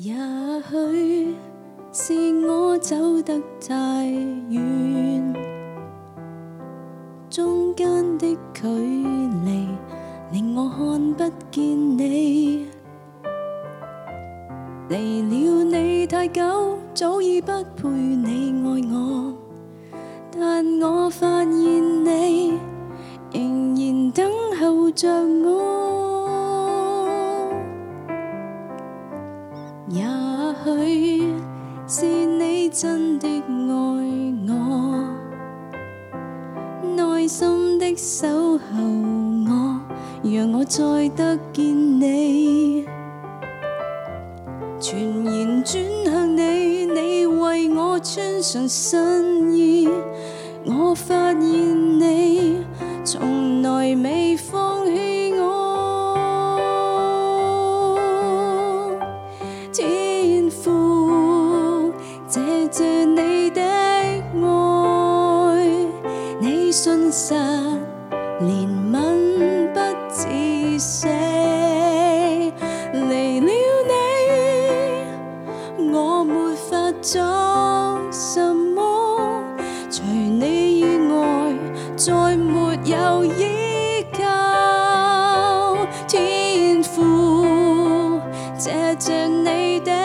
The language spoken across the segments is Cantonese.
也許是我走得太遠，中間的距離令我看不見你。離了你太久，早已不配你愛我，但我發現你仍然等候着我。也許是你真的愛我，耐心的守候我，讓我再得見你。全然轉向你，你為我穿上新衣，我發現你從來未放棄我。天父，謝謝你的愛，你信實憐憫不止息，離了我沒法作什麼，除你以外再沒有依靠。天父，謝謝你的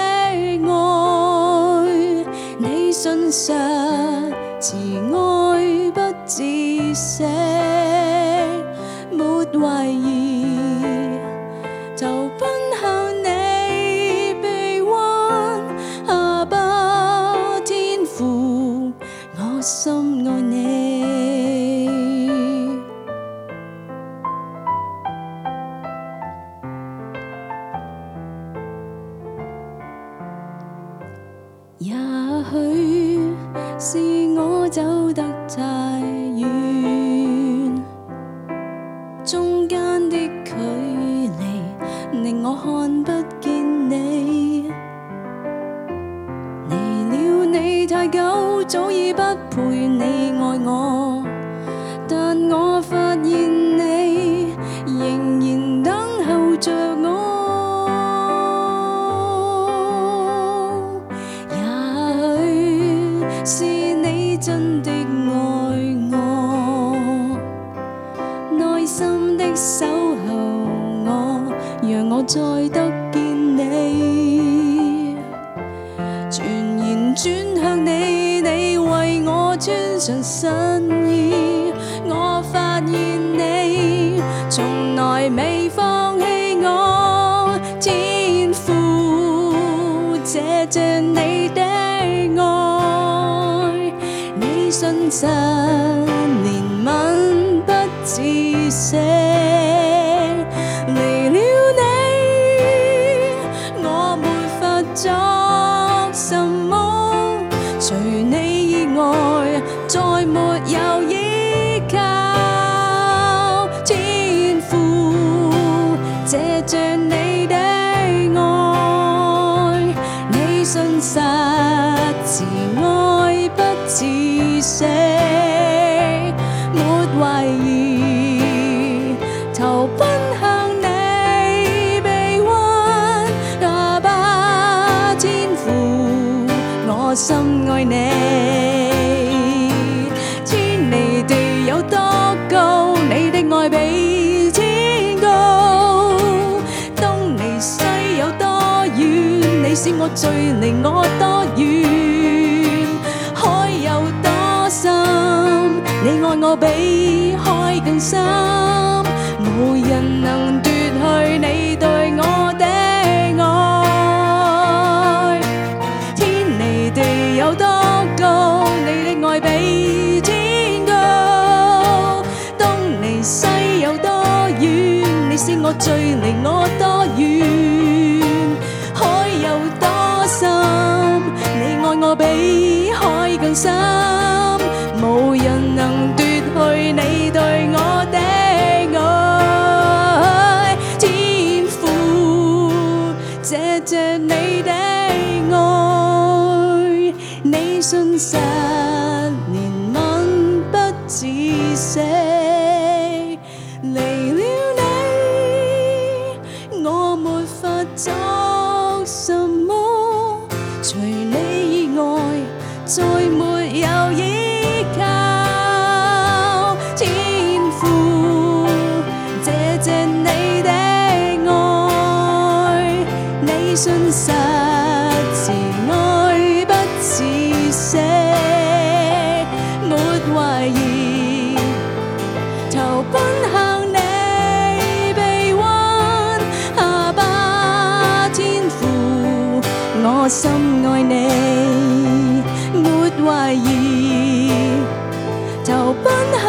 愛，你信實慈愛不止息，沒懷疑就奔向你。我深愛你，也許是我走得太遠，中間的距離令我看不見你。你太久，早已不配你愛我，但我發現你仍然等候着我。也許是你真的愛我，耐心的守候我，讓我再得見你。全然轉向你，你為我穿上新衣，我發現你從來未放棄我。天父，謝謝你的愛，你信實憐憫不止息，離了你我沒法作什麼，除你以外再沒有依靠。天父，謝謝你的愛，你信實慈愛不止息，沒懷疑投奔向你臂彎。阿爸天父，我深愛你，天離地有多高，你的愛比天高。東離西有多遠，你使我最離我多遠。海有多深，你愛我比海更深，無人能奪去你對我的愛。天離地有多高，你的愛比天高。東離西有多遠，你使我最離我多遠。海有多深，你愛我比海更深，無人能奪去你對我的愛。天父，謝謝你的愛，你信實憐憫不止息，離了你我沒法作什麼。 懷疑，就奔